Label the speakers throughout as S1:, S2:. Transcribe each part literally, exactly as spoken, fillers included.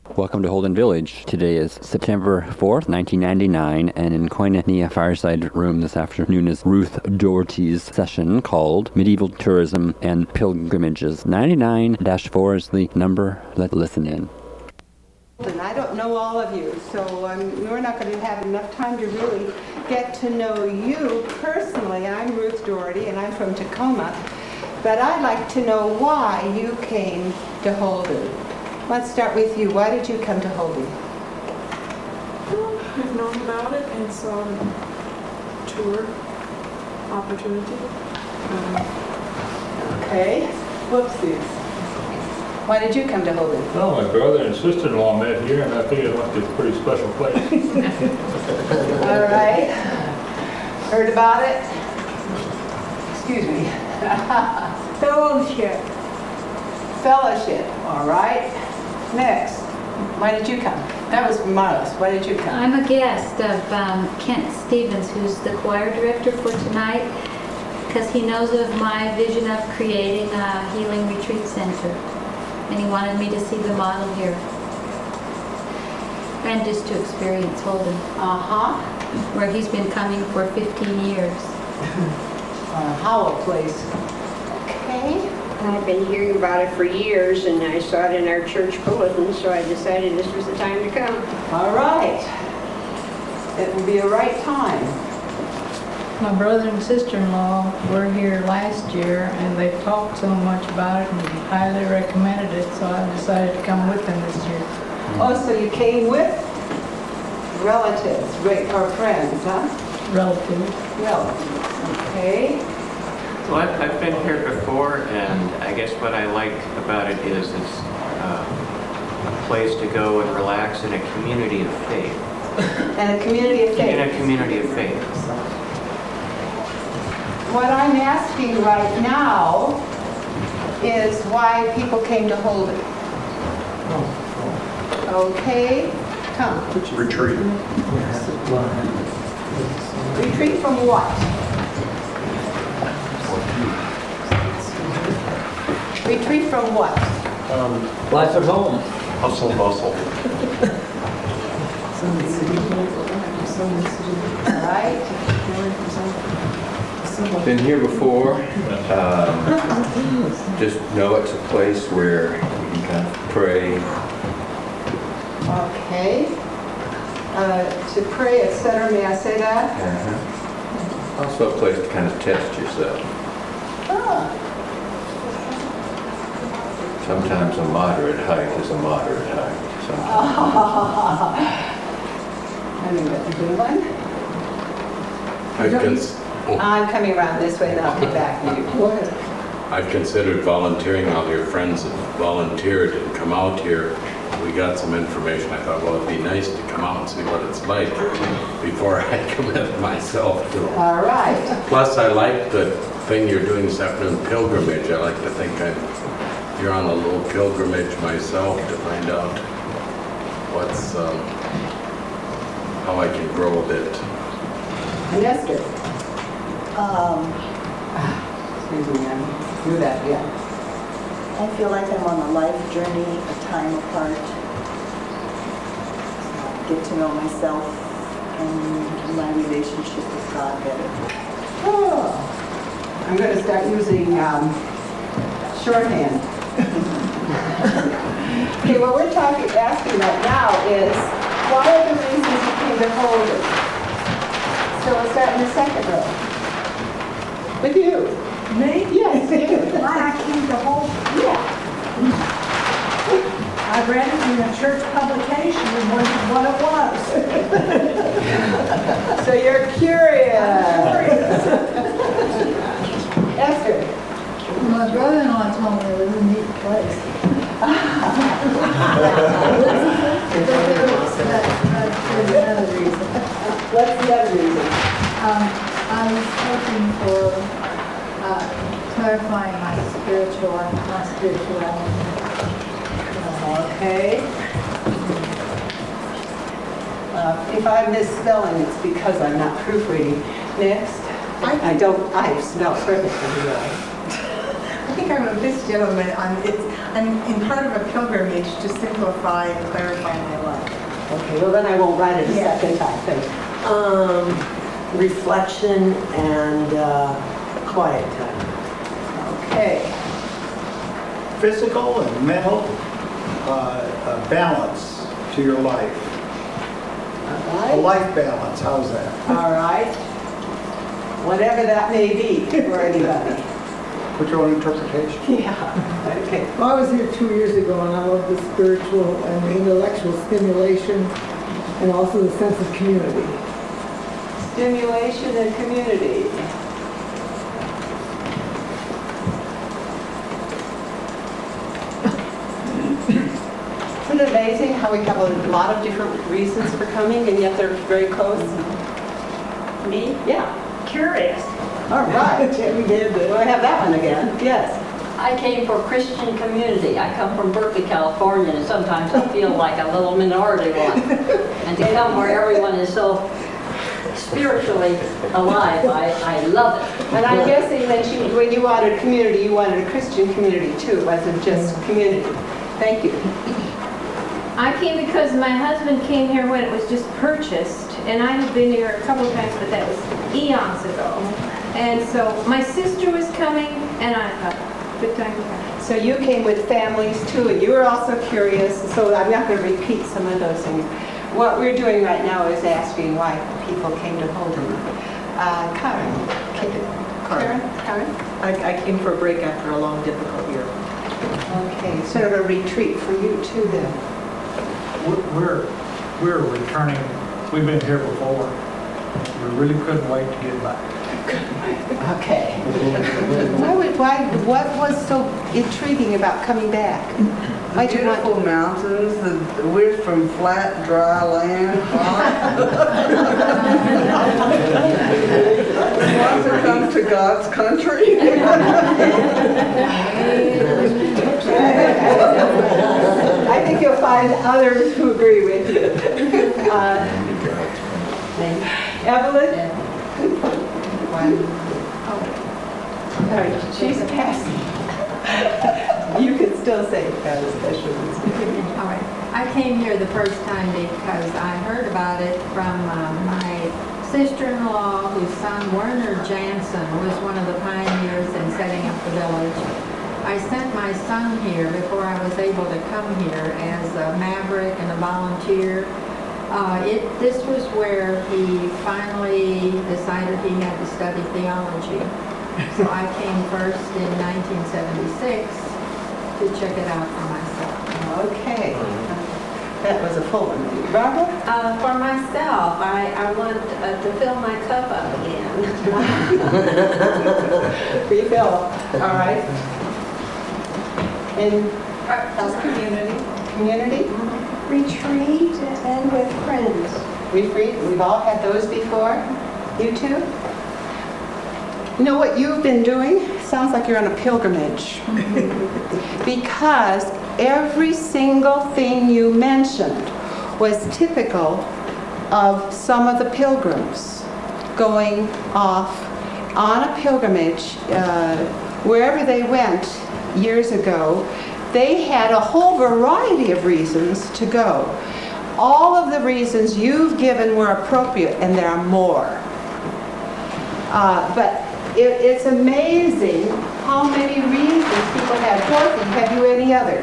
S1: Welcome to Holden Village. Today is September fourth, nineteen ninety-nine, and in Koinonia Fireside Room this afternoon is Ruth Doherty's session called Medieval Tourism and Pilgrimages. ninety-nine dash four is the number. Let's listen in.
S2: And I don't know all of you, so um, we're not going to have enough time to really get to know you personally. I'm Ruth Doherty, and I'm from Tacoma, but I'd like to know why you came to Holden. Let's start with you. Why did you come to Holden?
S3: Well, I've known about it and saw the tour opportunity. Um,
S2: Okay. Whoopsies. Why did you come to Holden?
S4: Well, my brother and sister-in-law met here, and I figured it must be a pretty special place.
S2: All right. Heard about it? Excuse me.
S3: Fellowship.
S2: Fellowship. All right. Next. Why did you come? That was Marlis. Why did you come?
S5: I'm a guest of um, Kent Stevens, who's the choir director for tonight, because he knows of my vision of creating a healing retreat center. And he wanted me to see the model here. And just to experience Holden,
S2: Uh-huh.
S5: where he's been coming for fifteen years.
S2: A hollow place. Okay.
S6: I've been hearing about it for years, and I saw it in our church bulletin, so I decided this was the time to come.
S2: All right. It will be a right time.
S7: My brother and sister-in-law were here last year, and they talked so much about it and highly recommended it, so I decided to come with them this year.
S2: Oh, so you came with relatives, right, or friends, huh?
S7: Relatives.
S2: Relatives. Okay.
S8: So I've, I've been here before, and I guess what I like about it is it's uh, a place to go and relax in a community of faith.
S2: And a community of faith.
S8: In a community of faith.
S2: What I'm asking right now is why people came to Holden. Okay, come.
S4: Retreat.
S2: Retreat from what? Retreat from what?
S9: Life at home.
S4: Hustle, bustle.
S2: All right.
S9: Been here before. Um, just know it's a place where you can kind of pray.
S2: Okay. Uh, to pray, et cetera. May I say that?
S9: Uh-huh. Also a place to kind of test yourself.
S2: Ah.
S9: Sometimes a moderate hike is a moderate hike. Sometimes.
S2: I mean, that's a good one.
S10: I've, cons-
S2: I'm coming around this way, then I'll come back to you. Go ahead.
S10: I've considered volunteering. All your friends have volunteered and come out here. We got some information. I thought, well, it'd be nice to come out and see what it's like before I commit myself to it.
S2: All right.
S10: Plus, I like the thing you're doing this afternoon, pilgrimage. I like to think I'm, you're on a little pilgrimage myself to find out what's, um, how I can grow a bit.
S2: And Esther.
S11: Um,
S2: Excuse me, I do that, yeah.
S11: I feel like I'm on a life journey, a time apart. Get to know myself and my relationship with God better.
S2: Oh. I'm going to start using um, shorthand. Okay, what we're talking, asking right now is, what are the reasons you came to Holden? So we'll start in the second row. With you.
S3: Me?
S2: Yes, you.
S3: Why I came to Holden?
S2: Yeah.
S3: I read it in a church publication and wondered what it was.
S2: So you're curious. Esther.
S7: My brother-in-law told me it was a neat place. That's another reason.
S2: What's the other reason?
S7: Um, I was hoping for uh, clarifying my spiritual, my spirituality.
S2: Okay. Uh, if I'm misspelling, it's because I'm not proofreading. Next. I don't, I spell perfectly well.
S11: I think
S12: I'm with this gentleman on, it's, I'm in part of a pilgrimage to simplify and clarify my life.
S13: Okay, well then I won't write it a
S12: Yeah.
S13: second time. Thanks. Um, reflection and uh, quiet time.
S2: Okay.
S14: Physical and mental uh, uh, balance to your life. A life balance, how's that?
S2: All right. Whatever that may be for anybody.
S14: Put your own interpretation.
S2: Yeah. Okay.
S3: Well, I was here two years ago, and I love the spiritual and the intellectual stimulation, and also the sense of community.
S2: Stimulation and community. Isn't it amazing how we have a lot of different reasons for coming, and yet they're very close?
S6: Me?
S2: Yeah.
S6: Curious.
S2: All right. We did. We'll have that one again. Yes.
S15: I came for Christian community. I come from Berkeley, California, and sometimes I feel like a little minority one. And to come where everyone is so spiritually alive, I, I love it.
S2: And I'm guessing that you, when you wanted community, you wanted a Christian community too. It wasn't just community. Thank you.
S16: I came because my husband came here when it was just purchased, and I have been here a couple of times, but that was eons ago. And so my sister was coming, and I thought, good time to come.
S2: So you came with families too, and you were also curious, so I'm not going to repeat some of those things. What we're doing right now is asking why people came to Holden. Uh, Karen. Karen? Karen?
S11: I, I came for a break after a long, difficult year.
S2: Okay, sort of a retreat for you too then.
S4: We're, we're returning, we've been here before. We really couldn't wait to get back.
S2: Okay. Why would, why, what was so intriguing about coming back?
S17: The beautiful mountains, the, we're from flat, dry land. Want to come to God's country?
S2: I think you'll find others who agree with you. Uh, Evelyn? All right, she's passing. You can still say that especially.
S18: All right. I came here the first time because I heard about it from uh, my sister-in-law, whose son Werner Jansen was one of the pioneers in setting up the village. I sent my son here before I was able to come here as a maverick and a volunteer. Uh, it, this was where he finally decided he had to study theology. So I came first in nineteen seventy-six to check it out for myself.
S2: Okay. That was a full one. Barbara?
S18: Uh, for myself, I, I want uh, to fill my cup up again.
S2: Refill. All right. And
S6: Else community.
S2: Community?
S6: Retreat and with friends.
S2: Retreat. We've all had those before. You too? You know what you've been doing? Sounds like you're on a pilgrimage. Because every single thing you mentioned was typical of some of the pilgrims going off on a pilgrimage. Uh, wherever they went years ago, they had a whole variety of reasons to go. All of the reasons you've given were appropriate, and there are more. Uh, but it, it's amazing how many reasons people have. Dorothy, have you any other?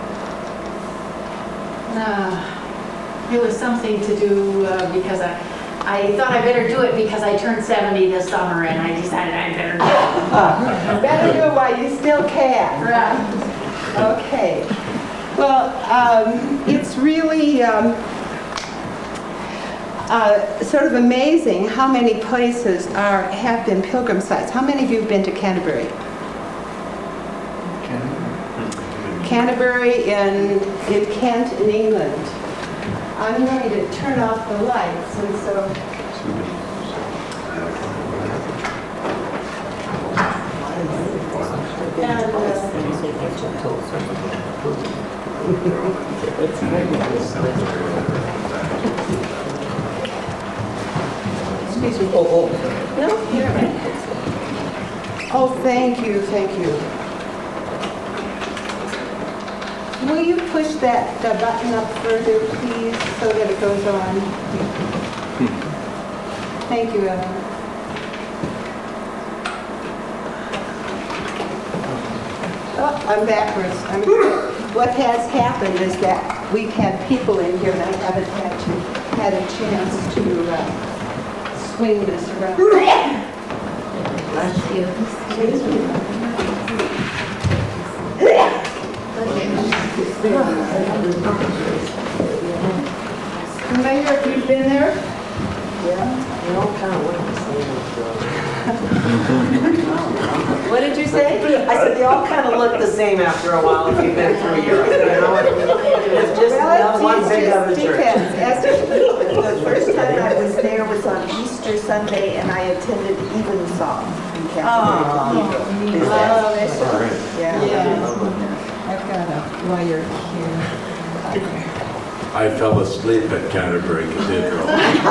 S19: Uh, it was something to do uh, because I, I thought I better do it because I turned seventy this summer, and I decided I better do it.
S2: Uh, better do it while you still can.
S19: Right.
S2: Okay. Well, um, it's really um, uh, sort of amazing how many places are have been pilgrim sites. How many of you have been to Canterbury? Canterbury in, in Kent in England. I'm going to turn off the lights, and so... And, uh, excuse me. Oh, oh. No, you're right. Oh, thank you, thank you. will you push that uh, button up further, please, so that it goes on? Thank you, Ellen. Oh, I'm backwards. I'm, what has happened is that we've had people in here and I haven't had to had a chance to uh, swing this around.
S5: Bless you.
S2: Excuse me. Mayor, have you been there?
S13: Yeah, they all kind of look the same
S2: What did you say?
S13: I said they all kind of look the same after a while if you've been through Europe. You know, it's just
S2: Well,
S13: not one
S2: it
S13: big of a
S2: just
S13: church.
S2: depends. As to-
S11: The first time I was there was on Easter Sunday, and I attended Evensong in Canterbury Cathedral. Is that-
S2: Oh, that's
S9: All right.
S2: Yeah.
S7: Yeah, I've got a wire here.
S10: I fell asleep at Canterbury Cathedral.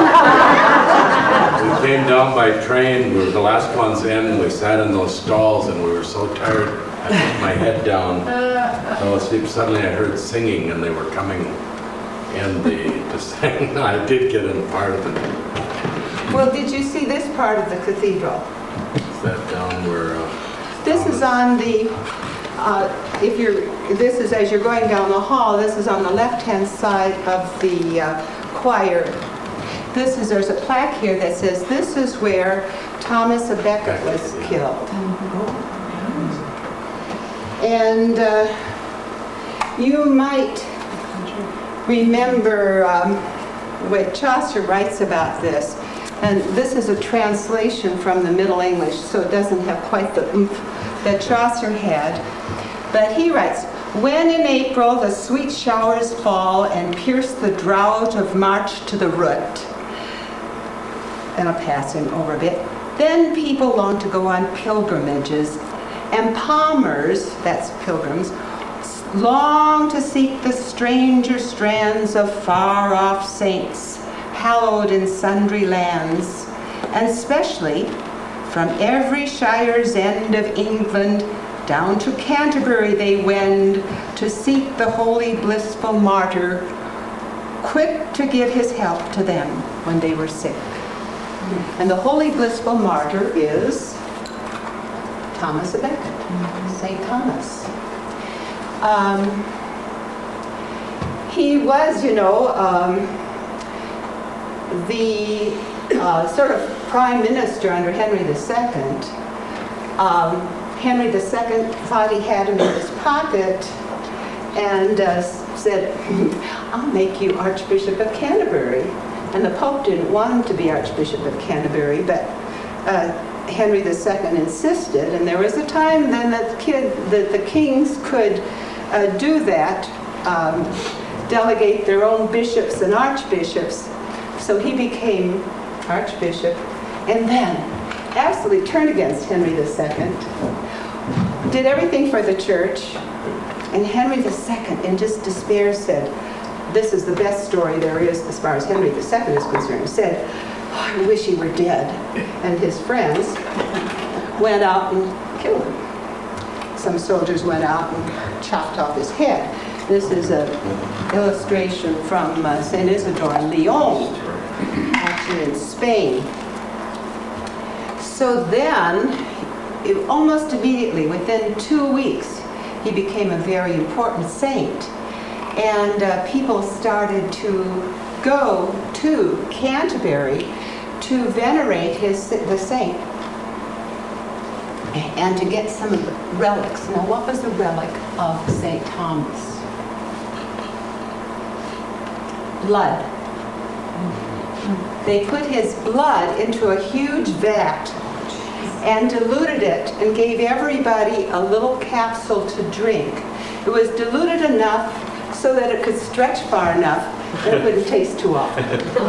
S10: We came down by train, we were the last ones in, we sat in those stalls and we were so tired, I put my head down, fell asleep. Suddenly I heard singing and they were coming in the, to sing. I did get in part of it.
S2: Well, did you see this part of the cathedral?
S10: Sat down where, uh,
S2: This is on the, uh, if you're, this is as you're going down the hall, this is on the left-hand side of the uh, choir. This is, there's a plaque here that says, this is where Thomas à Becket was killed. And uh, you might remember um, what Chaucer writes about this. And this is a translation from the Middle English, so it doesn't have quite the oomph that Chaucer had. But he writes, when in April the sweet showers fall and pierce the drought of March to the root, and I'll pass him over a bit, then people long to go on pilgrimages, and palmers, that's pilgrims, long to seek the stranger strands of far-off saints, hallowed in sundry lands, and specially from every shire's end of England down to Canterbury they wend to seek the holy blissful martyr, quick to give his help to them when they were sick. And the holy blissful martyr is Thomas à Becket, Saint Thomas. Um, he was, you know, um, the uh, sort of prime minister under Henry the Second. Um, Henry the Second thought he had him in his pocket and uh, said, I'll make you Archbishop of Canterbury. And the Pope didn't want him to be Archbishop of Canterbury, but uh, Henry the Second insisted, and there was a time then that the, kid, that the kings could uh, do that, um, delegate their own bishops and archbishops. So he became Archbishop, and then absolutely turned against Henry the Second, did everything for the church, and Henry the Second, in just despair, said, this is the best story there is as far as Henry the Second is concerned, said, oh, I wish he were dead. And his friends went out and killed him. Some soldiers went out and chopped off his head. This is an illustration from uh, Saint Isidore in Lyon, actually in Spain. So then, it, almost immediately, within two weeks, he became a very important saint. And uh, people started to go to Canterbury to venerate his the saint and to get some of the relics. Now, what was the relic of Saint Thomas? Blood. They put his blood into a huge vat and diluted it and gave everybody a little capsule to drink. It was diluted enough so that it could stretch far enough and it wouldn't taste too awful.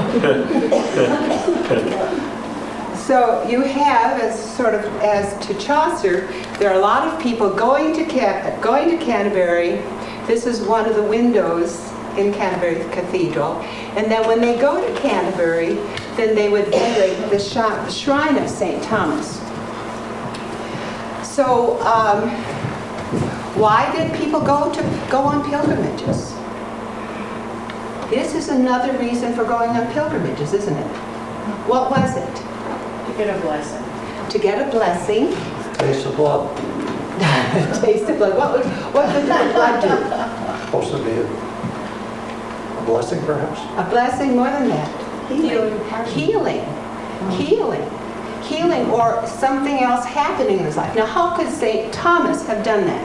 S2: So you have, as sort of as to Chaucer, there are a lot of people going to Can- going to Canterbury. This is one of the windows in Canterbury Cathedral. And then when they go to Canterbury, then they would venerate the, sh- the shrine of Saint Thomas. So um, Why did people go to go on pilgrimages? This is another reason for going on pilgrimages, isn't it? What was it?
S19: To get a blessing.
S2: To get a blessing.
S20: Taste of blood.
S2: Taste of blood. What would, what would the blood do?
S20: Supposed to be a, a blessing, perhaps?
S2: A blessing, more than that. Healing. Healing. Healing. Healing or something else happening in his life. Now, how could Saint Thomas have done that?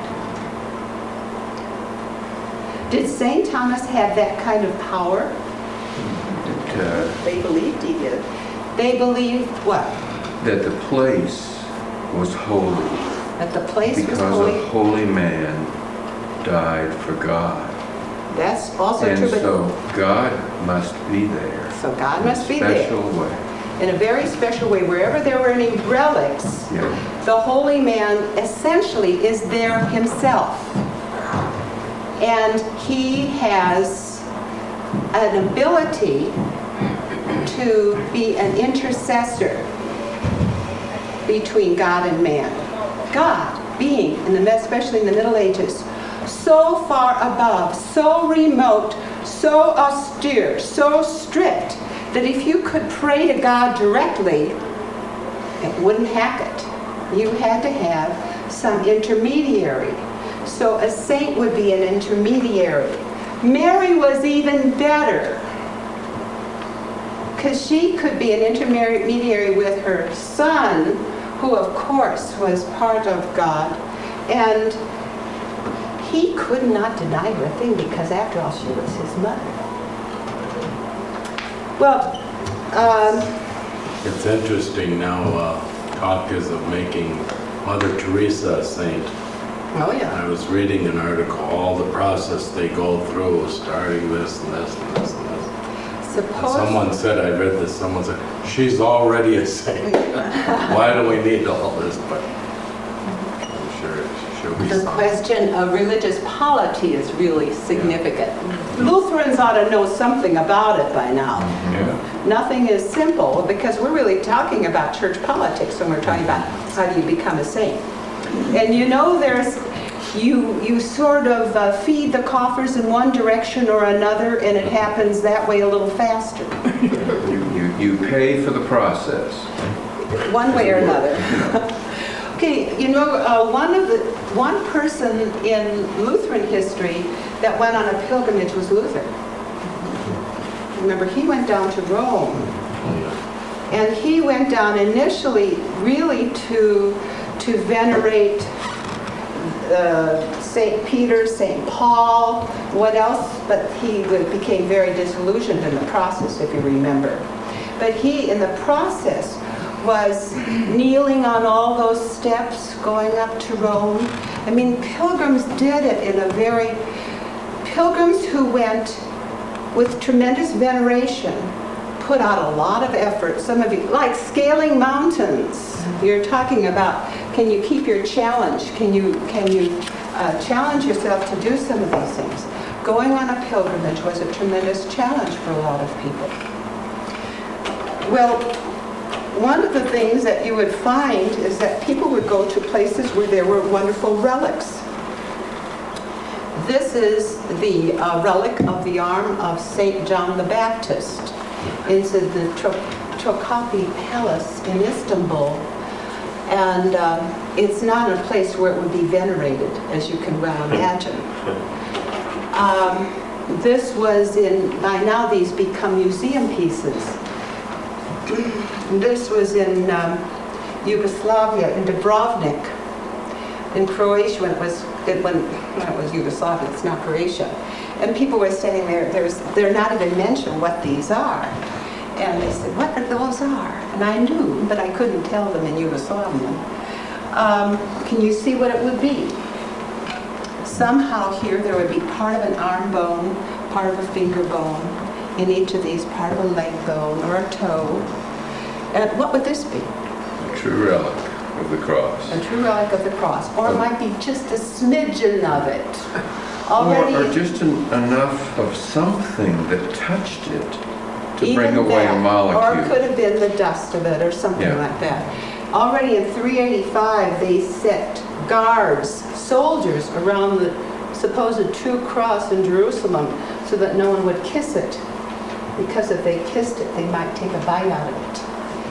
S2: Did Saint Thomas have that kind of power?
S9: Uh,
S11: They believed he did.
S2: They believed what?
S9: that the place was holy
S2: That the place was
S9: because
S2: holy.
S9: a holy man died for God.
S2: That's also
S9: And
S2: true, but
S9: so God must be there.
S2: so God
S9: in a
S2: must be there
S9: special way.
S2: in a very special way. Wherever there were any relics,
S9: Yeah.
S2: the holy man essentially is there himself. And he has an ability to be an intercessor between God and man. God being, in the, especially in the Middle Ages, so far above, so remote, so austere, so strict, that if you could pray to God directly, it wouldn't hack it. You had to have some intermediary. So a saint would be an intermediary. Mary was even better, because she could be an intermediary with her son, who of course was part of God, and he could not deny her thing, because after all, she was his mother. Well, um,
S10: It's interesting now, uh, talk is of making Mother Teresa a saint.
S2: Oh, yeah.
S10: I was reading an article, all the process they go through, starting this and this and this and this. And
S2: suppose...
S10: someone said, I read this, someone said, she's already a saint. Why do we need all this? But I'm sure she'll be
S2: The
S10: something.
S2: question of religious polity is really significant. Lutherans ought to know something about it by now.
S10: Yeah.
S2: Nothing is simple, because we're really talking about church politics when we're talking about how do you become a saint. And you know, there's you you sort of uh, feed the coffers in one direction or another, and it happens that way a little faster.
S9: You, you, you pay for the process.
S2: One way or another. Okay, you know, uh, one of the one person in Lutheran history that went on a pilgrimage was Luther. Remember, he went down to Rome, and he went down initially really to to venerate uh, Saint Peter, Saint Paul, what else? But he became very disillusioned in the process, if you remember. But he, in the process, was kneeling on all those steps going up to Rome. I mean, pilgrims did it in a very... Pilgrims who went with tremendous veneration put out a lot of effort. Some of you, like scaling mountains. You're talking about, can you keep your challenge? Can you, can you uh, challenge yourself to do some of these things? Going on a pilgrimage was a tremendous challenge for a lot of people. Well, one of the things that you would find is that people would go to places where there were wonderful relics. This is the uh, relic of the arm of Saint John the Baptist. It's in the Topkapi Palace in Istanbul. And um, it's not a place where it would be venerated, as you can well imagine. Um, this was in, by now these become museum pieces. This was in um, Yugoslavia, in Dubrovnik, in Croatia, when it was, it, when, when it was Yugoslavia, it's not Croatia. And people were standing there, there's, they're not even mentioned what these are. And they said, what are those are? And I knew, but I couldn't tell them in Yugoslavian. Um, can you see what it would be? Somehow here there would be part of an arm bone, part of a finger bone, in each of these, part of a leg bone or a toe. And what would this be?
S9: A true relic of the cross.
S2: A true relic of the cross. Or it might be just a smidgen of it. Already,
S9: Or, or just an, enough of something that touched it to
S2: even
S9: bring away
S2: that,
S9: a molecule.
S2: Or it could have been the dust of it or something
S9: Yeah.
S2: like that. Already in three eighty-five, they set guards, soldiers around the supposed true cross in Jerusalem so that no one would kiss it, because if they kissed it, they might take a bite out of it.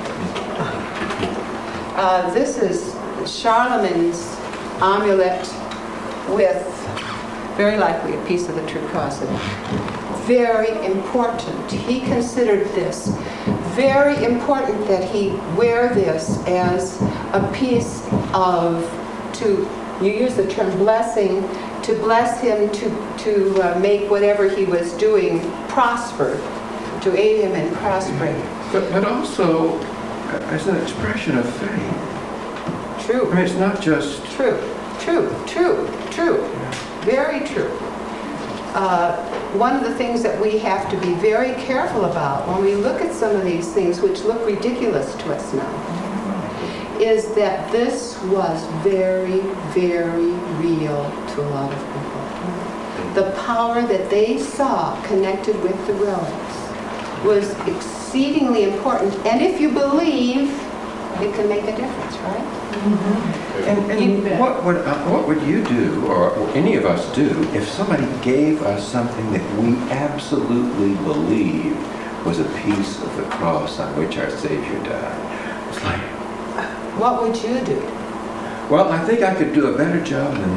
S2: Uh, this is Charlemagne's amulet with very likely a piece of the true cross in it. Very important. He considered this very important that he wear this as a piece of, to, you use the term blessing, to bless him, to, to uh, make whatever he was doing prosper, to aid him in prospering.
S9: But, but also as an expression of faith.
S2: True.
S9: I mean, it's not just...
S2: True, true, true, true. Very true. Uh, one of the things that we have to be very careful about when we look at some of these things, which look ridiculous to us now, is that this was very, very real to a lot of people. The power that they saw connected with the relics was exceedingly important. And if you believe, it can make a difference, right?
S9: Mm-hmm. And, and what would uh, what would you do, or any of us do, if somebody gave us something that we absolutely believed was a piece of the cross on which our Savior died? It's like,
S2: what would you do?
S9: Well, I think I could do a better job than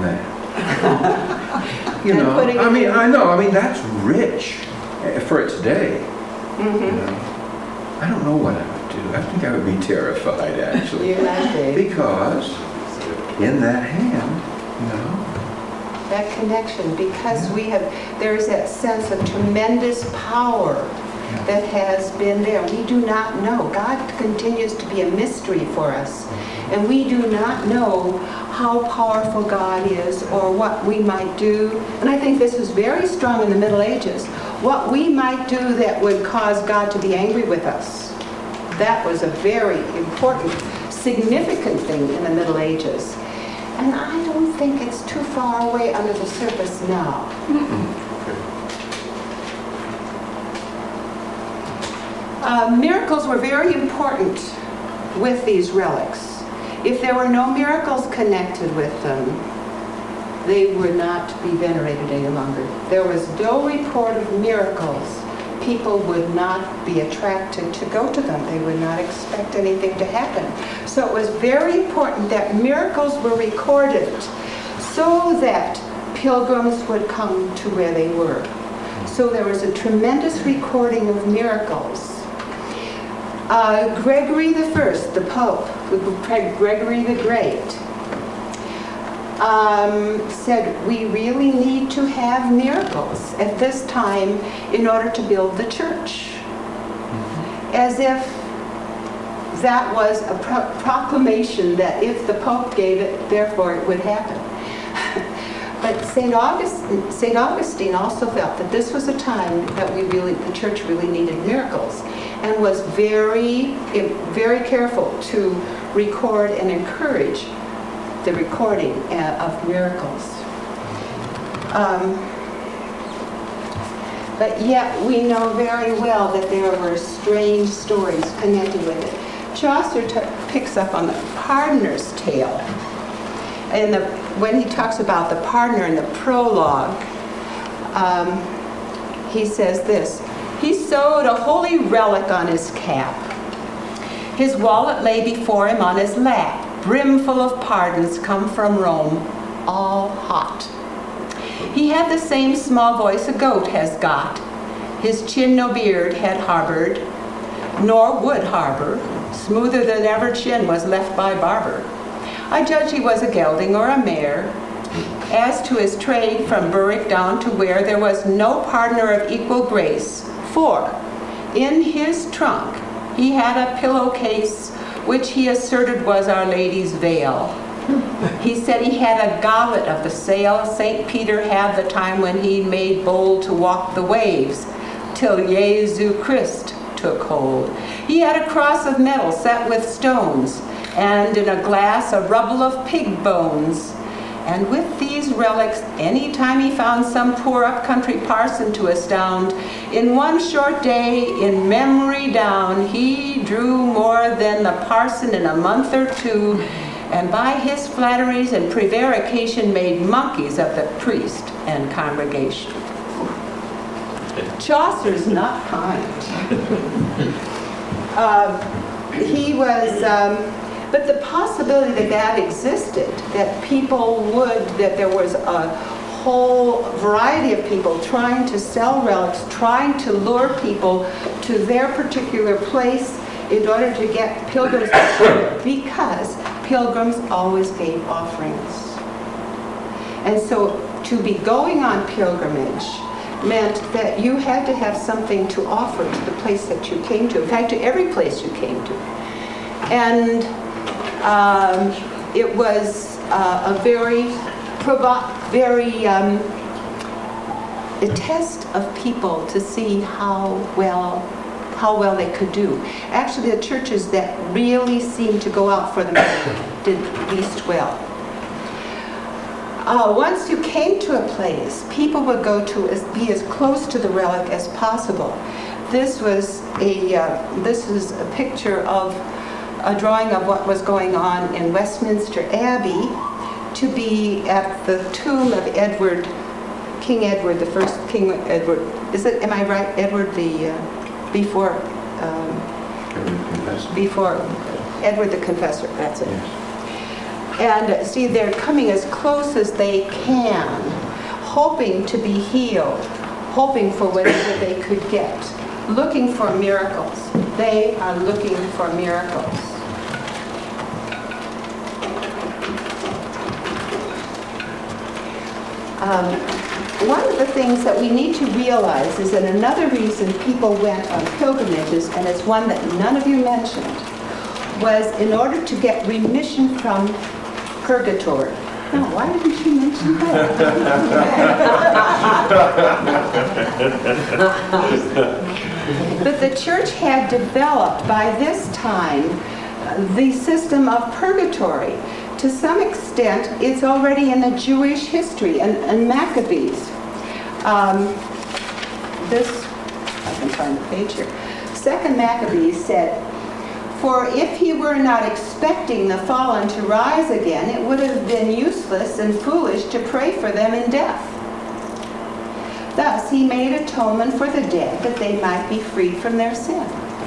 S9: that. You know, I mean, I know. I mean, that's rich for its day.
S2: Mm-hmm.
S9: You know? I don't know what I would do. I think I would be terrified, actually.
S2: You're not Dave.
S9: Because in that hand, you know.
S2: That connection, because yeah. we have, there's that sense of tremendous power yeah. that has been there. We do not know. God continues to be a mystery for us. And we do not know how powerful God is or what we might do. And I think this was very strong in the Middle Ages. What we might do that would cause God to be angry with us. That was a very important, significant thing in the Middle Ages. And I don't think it's too far away under the surface now. Mm-mm. Uh, miracles were very important with these relics. If there were no miracles connected with them, they would not be venerated any longer. There was no report of miracles. People would not be attracted to go to them. They would not expect anything to happen. So it was very important that miracles were recorded so that pilgrims would come to where they were. So there was a tremendous recording of miracles. Uh, Gregory the First, the Pope, Gregory the Great, um, said we really need to have miracles at this time in order to build the church. As if that was a pro- proclamation that if the Pope gave it, therefore it would happen. But Saint Augustine, Saint Augustine also felt that this was a time that we really, the church really needed miracles, and was very, very careful to record and encourage the recording of miracles. Um, but yet we know very well that there were strange stories connected with it. Chaucer t- picks up on the pardoner's tale. And the, when he talks about the pardoner in the prologue, um, he says this: he sewed a holy relic on his cap. His wallet lay before him on his lap, brimful of pardons come from Rome, all hot. He had the same small voice a goat has got. His chin no beard had harbored, nor would harbor. Smoother than ever chin was left by barber. I judge he was a gelding or a mare. As to his trade from Berwick down to where there was no partner of equal grace, for in his trunk he had a pillowcase which he asserted was Our Lady's veil. He said he had a goblet of the sail Saint Peter had the time when he made bold to walk the waves, till Jesu Christ took hold. He had a cross of metal set with stones, and in a glass a rubble of pig bones. And with these relics, any time he found some poor up-country parson to astound, in one short day, in memory down, he drew more than the parson in a month or two, and by his flatteries and prevarication made monkeys of the priest and congregation. Chaucer's not kind. uh, he was, um, but the possibility that that existed, that people would, that there was a whole variety of people trying to sell relics, trying to lure people to their particular place in order to get pilgrims, because pilgrims always gave offerings. And so to be going on pilgrimage meant that you had to have something to offer to the place that you came to. In fact, to every place you came to. And um, it was uh, a very, provo- very um, a test of people to see how well, how well they could do. Actually, the churches that really seemed to go out for them did least well. Uh, once you came to a place, people would go to as, be as close to the relic as possible. This was a uh, this is a picture of a drawing of what was going on in Westminster Abbey, to be at the tomb of Edward, King Edward, the first King Edward. Is it? Am I right? Edward the uh, before um, before Edward the Confessor. That's it. Yes. And see, they're coming as close as they can, hoping to be healed, hoping for whatever they could get, looking for miracles. They are looking for miracles. Um, one of the things that we need to realize is that another reason people went on pilgrimages, and it's one that none of you mentioned, was in order to get remission from purgatory. Now, why didn't you mention that? But the church had developed by this time the system of purgatory. To some extent, it's already in the Jewish history and, and Maccabees. Um, this, I can find the page here. Second Maccabees said, "For if he were not expecting the fallen to rise again, it would have been useless and foolish to pray for them in death. Thus he made atonement for the dead, that they might be freed from their sin."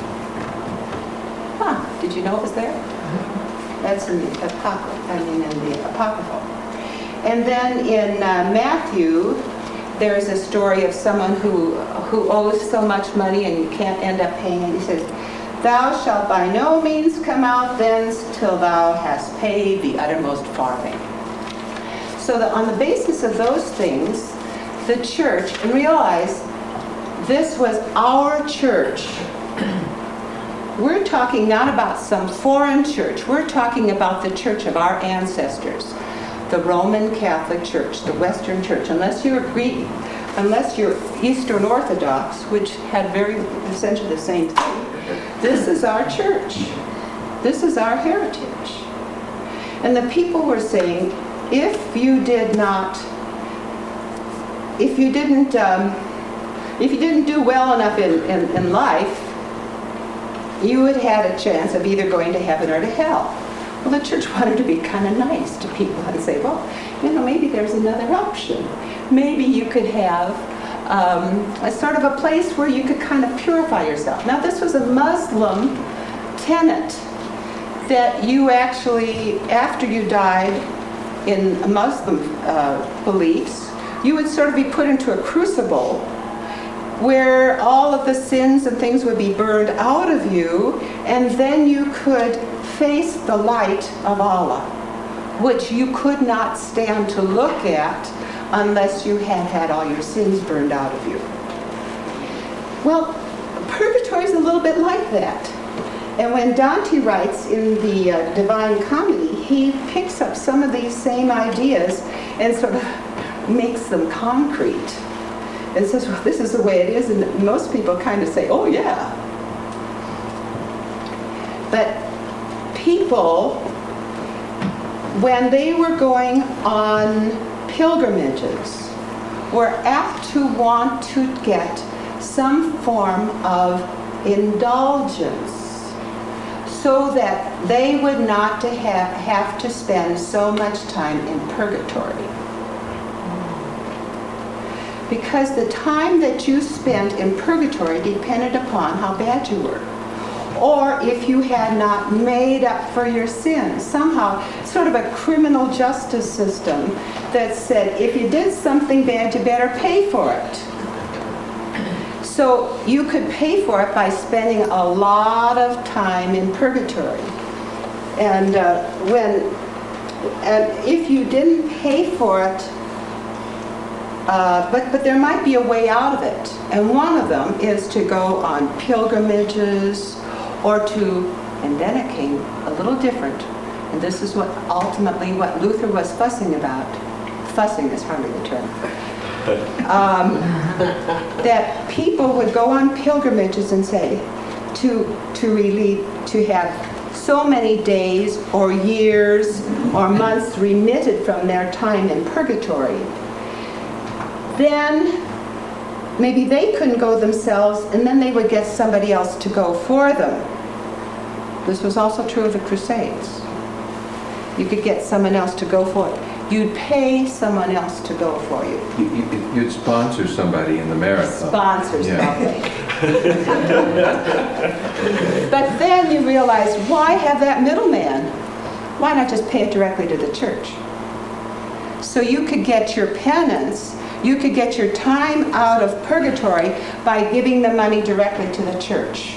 S2: Huh, did you know it was there? That's in the Apocrypha, I mean in the Apocryphal. And then in uh, Matthew, there's a story of someone who, who owes so much money and you can't end up paying it. He says, "Thou shalt by no means come out thence till thou hast paid the uttermost farthing." So that on the basis of those things, the church, and realize this was our church. We're talking not about some foreign church. We're talking about the church of our ancestors, the Roman Catholic Church, the Western Church. Unless you're Greek, unless you're Eastern Orthodox, which had very essentially the same thing, this is our church. This is our heritage. And the people were saying, if you did not, if you didn't, um, if you didn't do well enough in, in, in life, you had had a chance of either going to heaven or to hell. Well, the church wanted to be kind of nice to people and say, well, you know, maybe there's another option. Maybe you could have um, a sort of a place where you could kind of purify yourself. Now, this was a Muslim tenet that you actually, after you died in Muslim uh, beliefs, you would sort of be put into a crucible where all of the sins and things would be burned out of you, and then you could face the light of Allah, which you could not stand to look at unless you had had all your sins burned out of you. Well, purgatory is a little bit like that. And when Dante writes in the uh, Divine Comedy, he picks up some of these same ideas and sort of makes them concrete. And says, well, this is the way it is, and most people kind of say, oh yeah. But people, when they were going on pilgrimages, were apt to want to get some form of indulgence. so that they would not to have, have to spend so much time in purgatory. Because the time that you spent in purgatory depended upon how bad you were. Or if you had not made up for your sins. Somehow, sort of a criminal justice system that said, if you did something bad, you better pay for it. So you could pay for it by spending a lot of time in purgatory. And uh, when, and if you didn't pay for it, Uh, but, but there might be a way out of it. And one of them is to go on pilgrimages or to, and then it came a little different. And this is what ultimately what Luther was fussing about. Fussing is hardly the term. Um, that people would go on pilgrimages and say, to, to relieve, to have so many days or years or months remitted from their time in purgatory. Then maybe they couldn't go themselves, and then they would get somebody else to go for them. This was also true of the Crusades. You could get someone else to go for it. You'd pay someone else to go for you.
S9: You, you, you'd sponsor somebody in the marathon.
S2: Sponsor
S9: Yeah.
S2: something. But then you realize, why have that middleman? Why not just pay it directly to the church? So you could get your penance, you could get your time out of purgatory by giving the money directly to the church.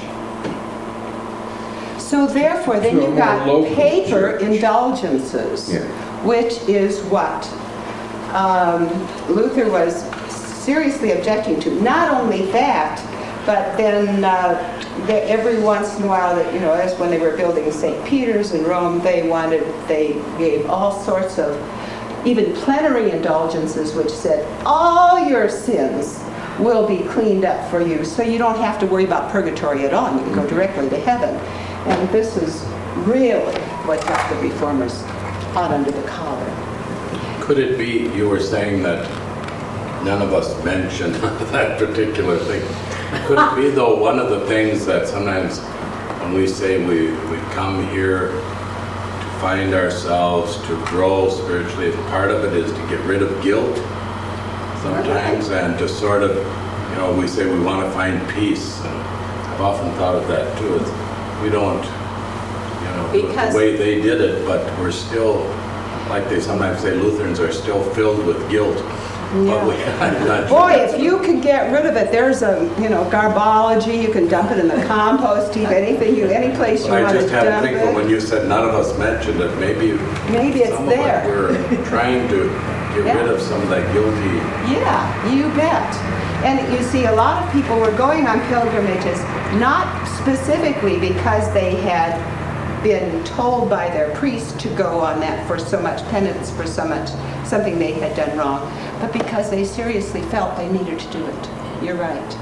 S2: So therefore, then
S9: So
S2: you got
S9: local
S2: paper
S9: church.
S2: indulgences,
S9: Yeah.
S2: which is what um, Luther was seriously objecting to. Not only that, but then uh, the, every once in a while, that you know, as when they were building Saint Peter's in Rome, they wanted, they gave all sorts of even plenary indulgences, which said all your sins will be cleaned up for you, so you don't have to worry about purgatory at all. You can go directly to heaven. And this is really what got the reformers hot under the collar.
S10: Could it be, you were saying that none of us mentioned that particular thing. Could it be, though, one of the things that sometimes when we say we, we come here to find ourselves, to grow spiritually, part of it is to get rid of guilt sometimes, and to sort of, you know, we say we want to find peace. And I've often thought of that too. It's, we don't, you know, do it
S2: Because-
S10: the way they did it, but we're still, like they sometimes say, Lutherans are still filled with guilt. But we, I'm not sure
S2: Boy,
S10: that's
S2: if you can get rid of it, there's a, you know, garbology, you can dump it in the compost heap, anything you, any place you
S10: But I
S2: want to
S10: just had to
S2: dump
S10: think, well, when
S2: it.
S10: you said none of us mentioned it, maybe
S2: Maybe it's
S10: some of
S2: there.
S10: it we're trying to get
S2: Yeah.
S10: rid of some of that guilty.
S2: Yeah, you bet. And you see, a lot of people were going on pilgrimages, not specifically because they had been told by their priest to go on that for so much penance, for so much, something they had done wrong, but because they seriously felt they needed to do it. You're right.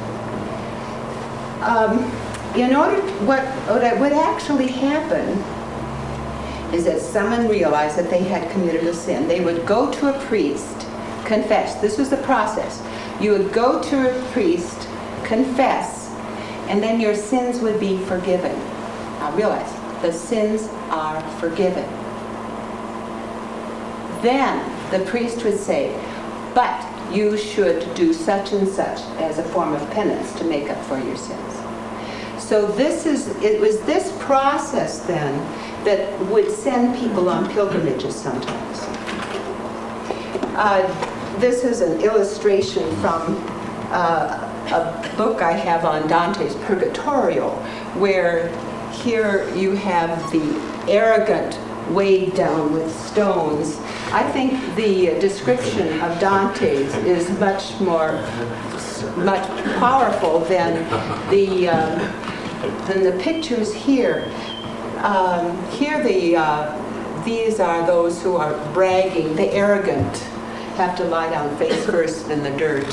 S2: Um, in order, to, what, what would actually happen is that someone realized that they had committed a sin. They would go to a priest, confess. This was the process. You would go to a priest, confess, and then your sins would be forgiven. Now realize, the sins are forgiven. Then the priest would say, but you should do such and such as a form of penance to make up for your sins. So this is, it was this process then that would send people on pilgrimages sometimes. Uh, this is an illustration from uh, a book I have on Dante's Purgatorio, where here you have the arrogant weighed down with stones. I think the description of Dante's is much more, much powerful than the um, than the pictures here. Um, here, the uh, these are those who are bragging. The arrogant have to lie down face first in the dirt.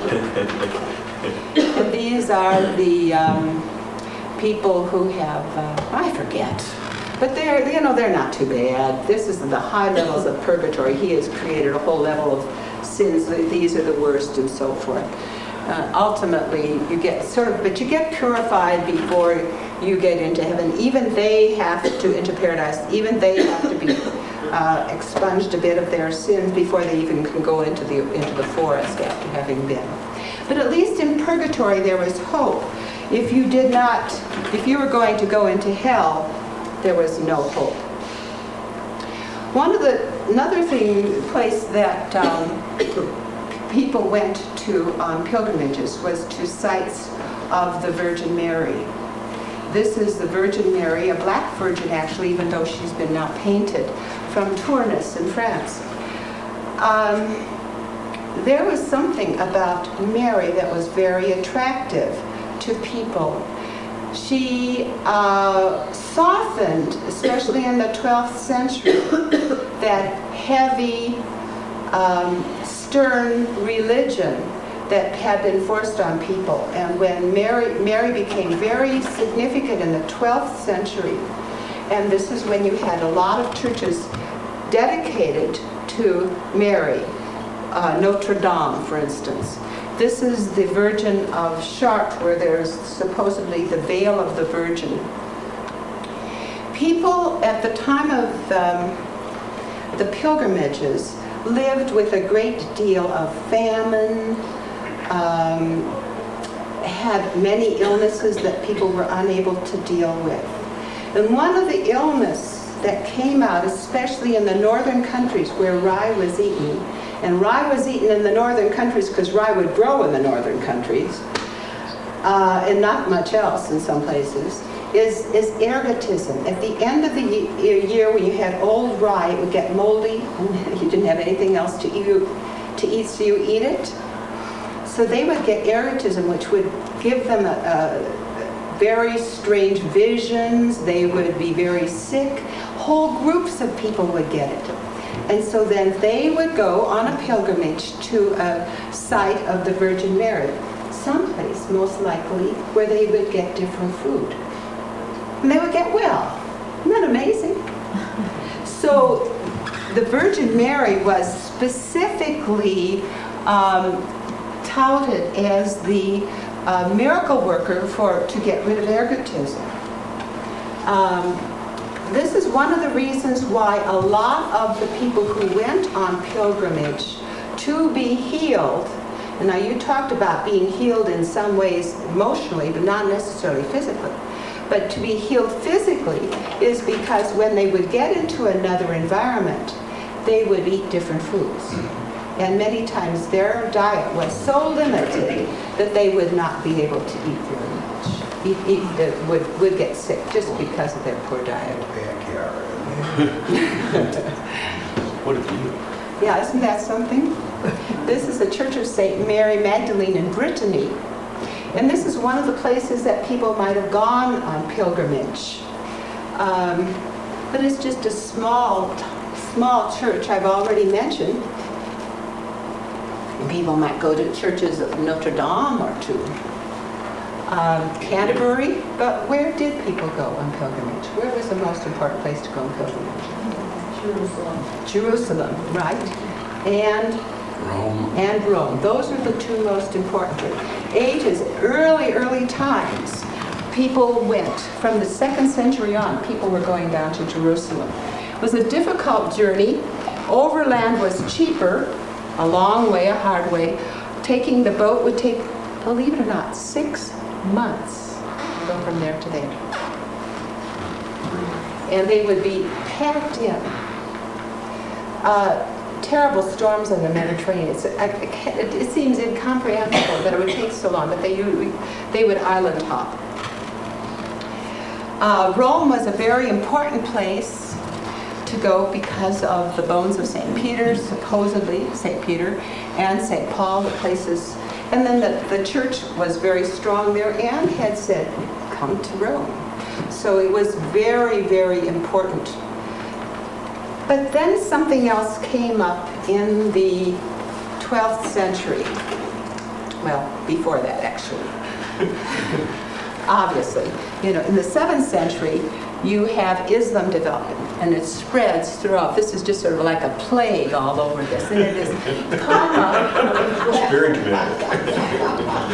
S2: And these are the um, people who have, uh, I forget, but they're, you know, they're not too bad. This is the high levels of purgatory. He has created a whole level of sins. These are the worst and so forth. uh, ultimately you get sort of, but you get purified before you get into heaven. Even they have to, into paradise, even they have to be uh, expunged a bit of their sins before they even can go into the, into the forest after having been. But at least in purgatory there was hope. If you did not, if you were going to go into hell, there was no hope. One of the, another thing, place that um, people went to on pilgrimages was to sites of the Virgin Mary. This is the Virgin Mary, a black virgin actually, even though she's been now painted, from Tournus in France. Um, there was something about Mary that was very attractive to people. She uh, softened, especially in the twelfth century, that heavy, um, stern religion that had been forced on people. And when Mary, Mary became very significant in the twelfth century, and this is when you had a lot of churches dedicated to Mary, uh, Notre Dame, for instance. This is the Virgin of Chartres, where there's supposedly the veil of the Virgin. People at the time of um, the pilgrimages lived with a great deal of famine, um, had many illnesses that people were unable to deal with. And one of the illnesses that came out, especially in the northern countries where rye was eaten, and rye was eaten in the northern countries because rye would grow in the northern countries, uh, and not much else in some places, is, is ergotism. At the end of the year when you had old rye, it would get moldy, and you didn't have anything else to eat, to eat so you eat it. So they would get ergotism, which would give them a, a very strange visions. They would be very sick. Whole groups of people would get it. And so then they would go on a pilgrimage to a site of the Virgin Mary, someplace most likely where they would get different food. And they would get well. Isn't that amazing? So the Virgin Mary was specifically um, touted as the uh, miracle worker for to get rid of ergotism. Um, This is one of the reasons why a lot of the people who went on pilgrimage to be healed, and now you talked about being healed in some ways emotionally, but not necessarily physically, but to be healed physically is because when they would get into another environment, they would eat different foods. And many times their diet was so limited that they would not be able to eat very much. Eat, eat, uh, would, would get sick just because of their poor diet.
S9: What have you?
S2: Yeah, isn't that something? This is the Church of Saint Mary Magdalene in Brittany. And this is one of the places that people might have gone on pilgrimage. Um, but it's just a small, small church I've already mentioned. People might go to churches of Notre Dame or to Um, Canterbury, but where did people go on pilgrimage? Where was the most important place to go on pilgrimage? Jerusalem. Jerusalem, right. And
S10: Rome.
S2: And Rome. Those are the two most important. Ages, early, early times, people went. From the second century on, people were going down to Jerusalem. It was a difficult journey. Overland was cheaper, a long way, a hard way. Taking the boat would take, believe it or not, six months to go from there to there. And they would be packed in. Uh, terrible storms in the Mediterranean. It's, I, it, it seems incomprehensible that it would take so long, but they, they would island hop. Uh, Rome was a very important place to go because of the bones of Saint Peter, supposedly Saint Peter, and Saint Paul, the places. And then the, the church was very strong there and had said, come to Rome. So it was very, very important. But then something else came up in the twelfth century. Well, before that, actually. Obviously. You know, in the seventh century, you have Islam developing, and it spreads throughout. This is just sort of like a plague all over this, and it is come up.
S9: Spiritual.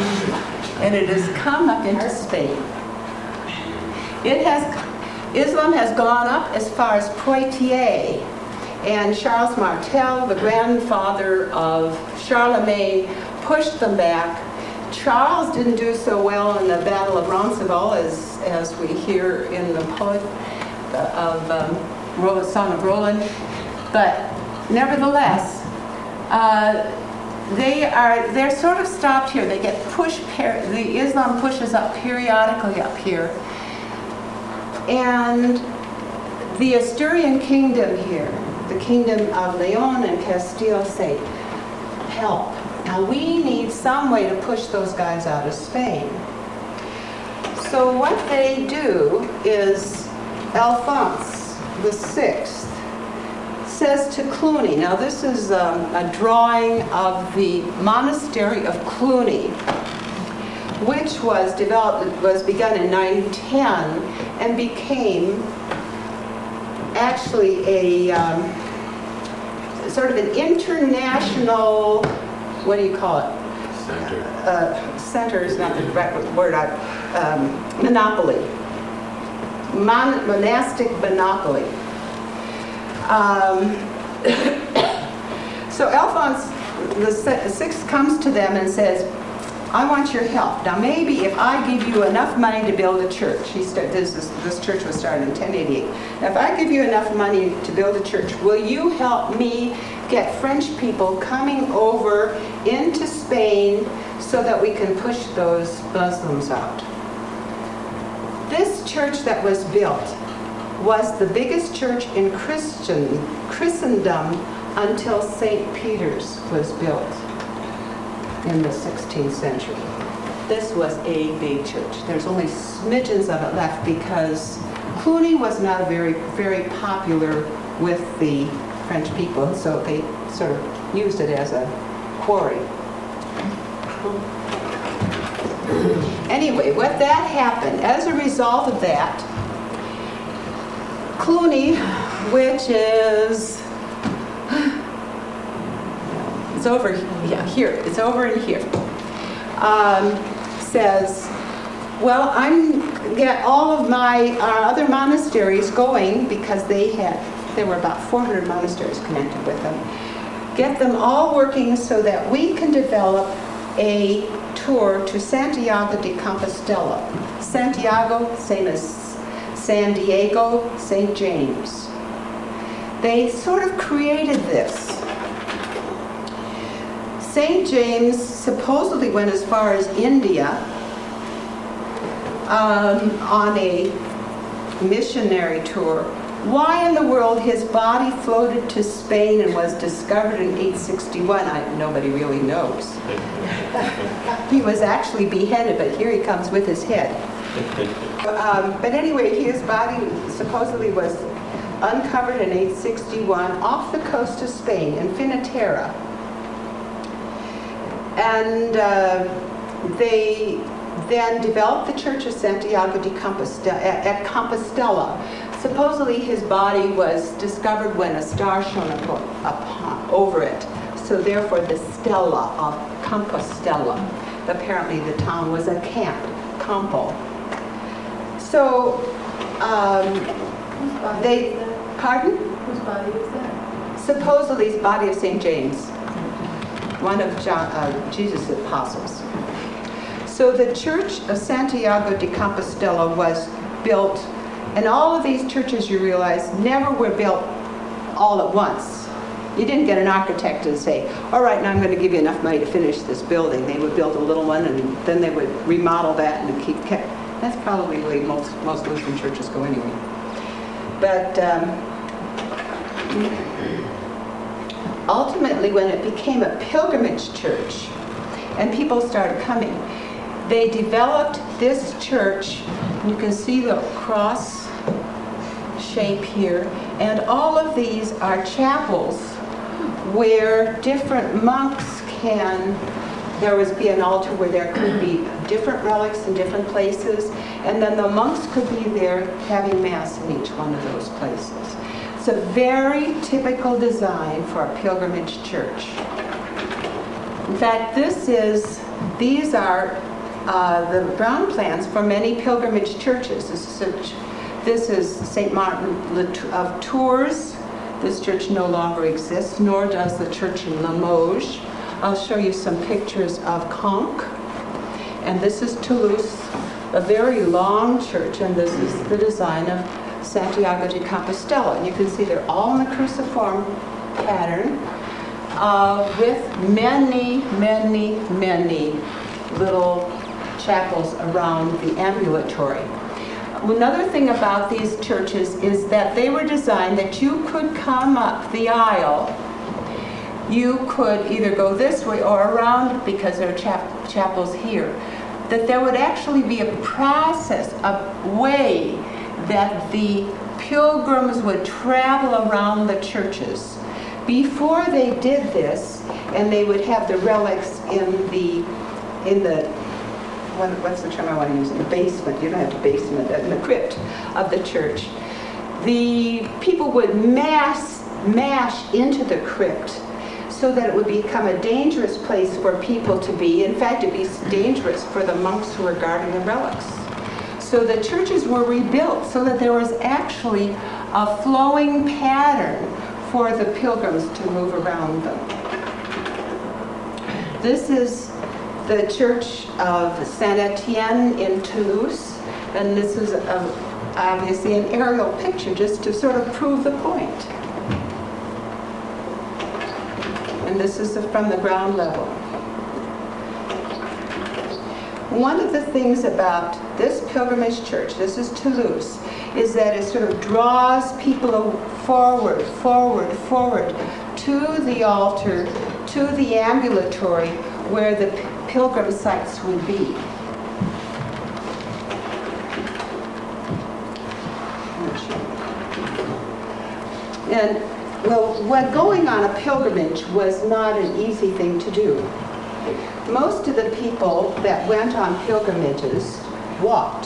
S2: and it has come up into Spain. It has, Islam has gone up as far as Poitiers, and Charles Martel, the grandfather of Charlemagne, pushed them back. Charles didn't do so well in the Battle of Roncesvalles, as, as we hear in the poet of um, Song of Roland, but nevertheless, uh, they are, they're sort of stopped here. They get pushed, the Islam pushes up periodically up here. And the Asturian kingdom here, the kingdom of Leon and Castile, say, help. Now we need some way to push those guys out of Spain. So what they do is Alphonse the Sixth says to Cluny, now this is um, a drawing of the monastery of Cluny, which was developed, was begun in nine ten and became actually a um, sort of an international, what do you call it?
S10: Center.
S2: Uh, center is not the right word. Um, monopoly. Mon- monastic monopoly. Um, so Alphonse the Sixth comes to them and says, I want your help. Now maybe if I give you enough money to build a church, he start, this, is, this church was started in ten eighty-eight. Now if I give you enough money to build a church, will you help me get French people coming over into Spain so that we can push those Muslims out? This church that was built was the biggest church in Christian Christendom until Saint Peter's was built in the sixteenth century. This was a big church. There's only smidgens of it left because Cluny was not very, very popular with the French people, so they sort of used it as a quarry. Anyway, what that happened, as a result of that, Cluny, which is, it's over, yeah, here, it's over in here, um, says, well, I'm get all of my uh, other monasteries going, because they had, there were about four hundred monasteries connected with them, get them all working so that we can develop a tour to Santiago de Compostela. Santiago, same as San Diego, Saint James. They sort of created this. Saint James supposedly went as far as India um, on a missionary tour. Why in the world his body floated to Spain and was discovered in eight sixty-one, I, nobody really knows. He was actually beheaded, but here he comes with his head. Um, but anyway, his body supposedly was uncovered in eight sixty-one off the coast of Spain in Finisterre. And uh, they then developed the Church of Santiago de Compostela at, at Compostela. Supposedly his body was discovered when a star shone upon, upon, over it. So therefore the Stella of Compostela. Apparently the town was a camp, Campo. So um, they, pardon?
S7: Whose body was that?
S2: Supposedly the body of Saint James, one of John, uh, Jesus' apostles. So the Church of Santiago de Compostela was built, and all of these churches, you realize, never were built all at once. You didn't get an architect to say, all right, now I'm going to give you enough money to finish this building. They would build a little one, and then they would remodel that and keep kept. That's probably the way most, most Lutheran churches go anyway. But um, ultimately, when it became a pilgrimage church and people started coming, they developed this church. You can see the cross shape here, and all of these are chapels where different monks can, there would be an altar where there could be different relics in different places, and then the monks could be there having Mass in each one of those places. It's a very typical design for a pilgrimage church. In fact, this is, these are uh, the ground plans for many pilgrimage churches. This is, this is Saint Martin of Tours. This church no longer exists, nor does the church in Limoges. I'll show you some pictures of Conques. And this is Toulouse, a very long church, and this is the design of Santiago de Compostela. And you can see they're all in the cruciform pattern uh, with many, many, many little chapels around the ambulatory. Another thing about these churches is that they were designed that you could come up the aisle. You could either go this way or around, because there are chap- chapels here. That there would actually be a process, a way that the pilgrims would travel around the churches. Before they did this, and they would have the relics in the, in the, what, what's the term I want to use, in the basement, you don't have a basement, in the crypt of the church. The people would mass, mash into the crypt so that it would become a dangerous place for people to be. In fact, it'd be dangerous for the monks who were guarding the relics. So the churches were rebuilt so that there was actually a flowing pattern for the pilgrims to move around them. This is the church of Saint Etienne in Toulouse, and this is a, obviously an aerial picture just to sort of prove the point. And this is from the ground level. One of the things about this pilgrimage church, this is Toulouse, is that it sort of draws people forward, forward, forward to the altar, to the ambulatory where the pilgrim sites would be. And well, when going on a pilgrimage was not an easy thing to do. Most of the people that went on pilgrimages walked.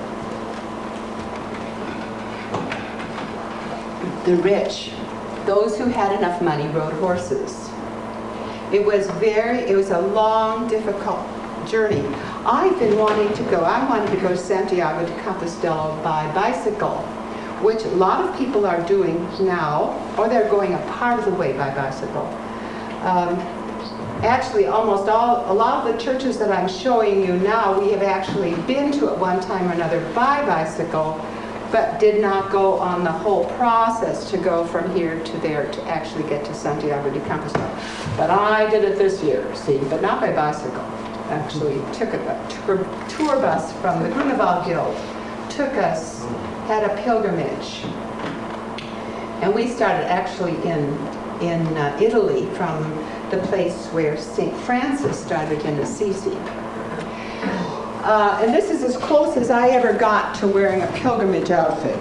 S2: The rich, those who had enough money, rode horses. It was very, it was a long, difficult journey. I've been wanting to go, I wanted to go to Santiago de Compostela by bicycle, which a lot of people are doing now, or they're going a part of the way by bicycle. Um, actually, almost all, a lot of the churches that I'm showing you now, we have actually been to at one time or another by bicycle, but did not go on the whole process to go from here to there to actually get to Santiago de Compostela. But I did it this year, see, but not by bicycle. Actually, took a tour, tour bus from the Grunewald Guild, took us, had a pilgrimage. And we started actually in, in uh, Italy, from the place where Saint Francis started in Assisi. Uh, and this is as close as I ever got to wearing a pilgrimage outfit.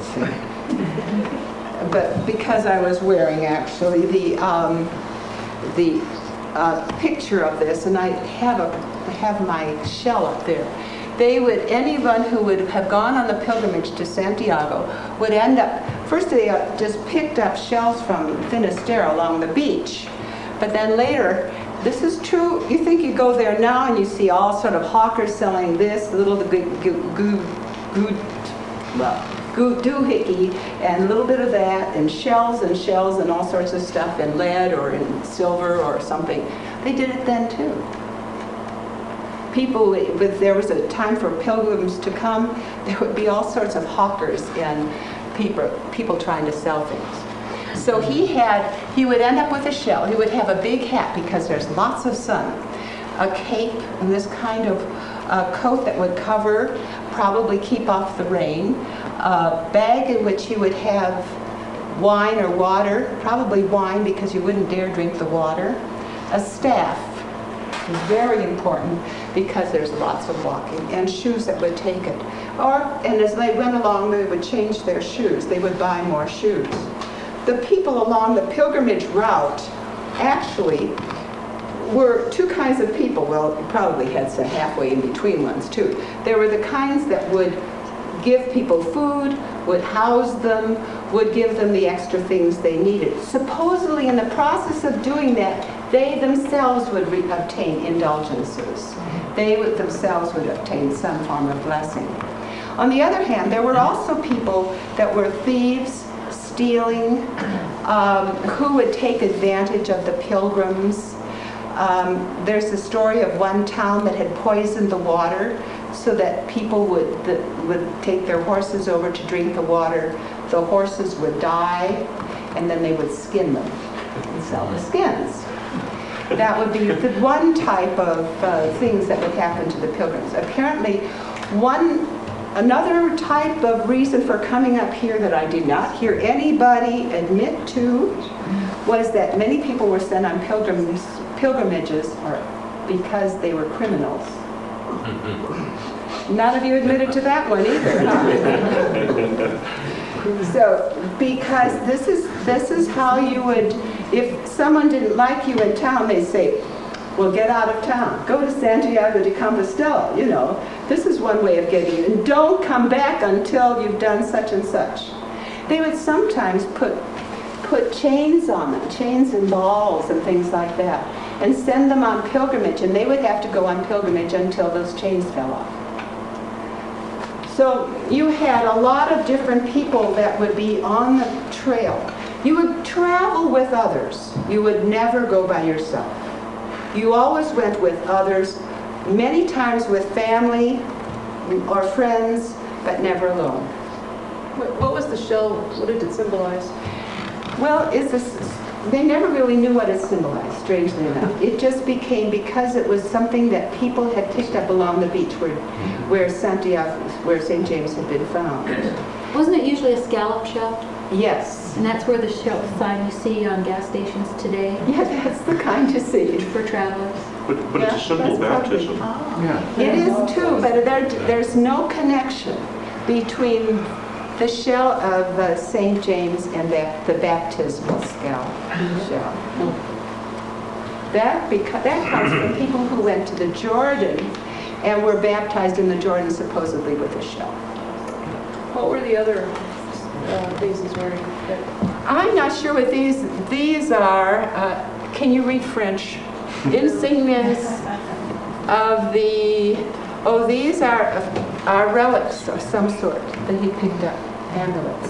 S2: But because I was wearing actually the um, the uh, picture of this, and I have a I have my shell up there. They would, anyone who would have gone on the pilgrimage to Santiago would end up, first they uh, just picked up shells from Finisterre along the beach, but then later, this is true, you think you go there now and you see all sort of hawkers selling this, little goo, goo, goo, goo, well, goo, doohickey, and a little bit of that, and shells and shells and all sorts of stuff, in lead or in silver or something. They did it then too. People, if there was a time for pilgrims to come, there would be all sorts of hawkers and people, people trying to sell things. So he had, he would end up with a shell. He would have a big hat because there's lots of sun, a cape, and this kind of uh, coat that would cover, probably keep off the rain, a bag in which he would have wine or water, probably wine because you wouldn't dare drink the water, a staff, very important because there's lots of walking, and shoes that would take it. Or, and as they went along, they would change their shoes. They would buy more shoes. The people along the pilgrimage route actually were two kinds of people. Well, you probably had some halfway in between ones too. There were the kinds that would give people food, would house them, would give them the extra things they needed. Supposedly in the process of doing that, they themselves would re- obtain indulgences. They would themselves would obtain some form of blessing. On the other hand, there were also people that were thieves, stealing, um, who would take advantage of the pilgrims. Um, there's a story of one town that had poisoned the water so that people would, that would take their horses over to drink the water. The horses would die, and then they would skin them and sell the skins. That would be the one type of uh, things that would happen to the pilgrims. Apparently, one another type of reason for coming up here that I did not hear anybody admit to was that many people were sent on pilgrims, pilgrimages or because they were criminals. None of you admitted to that one either, huh? So, because this is this is how you would, if someone didn't like you in town, they'd say, well, get out of town. Go to Santiago de Compostela, you know. This is one way of getting in. And don't come back until you've done such and such. They would sometimes put put chains on them, chains and balls and things like that, and send them on pilgrimage, and they would have to go on pilgrimage until those chains fell off. So you had a lot of different people that would be on the trail. You would travel with others. You would never go by yourself. You always went with others, many times with family or friends, but never alone.
S21: What, what was the shell? What did it symbolize?
S2: Well, it's a, they never really knew what it symbolized, strangely enough. It just became, because it was something that people had picked up along the beach where, where Santiago, where Saint James had been found.
S5: Wasn't it usually a scallop shell?
S2: Yes.
S5: And that's where the shell sign you see on gas stations today?
S2: Yeah, that's the kind you see.
S5: For travelers.
S22: But, but
S2: Yeah,
S22: it's a symbol of
S2: that's
S22: baptism.
S2: Yeah. It is too, but there, there's no connection between the shell of uh, Saint James and that, the baptismal scallop shell. That, beca- that comes from people who went to the Jordan and were baptized in the Jordan supposedly with a shell.
S21: What were the other uh, things he's wearing?
S2: I'm not sure what these, these are, uh, can you read French? Insignias of the, oh, these are, are relics of some sort that he picked up, amulets.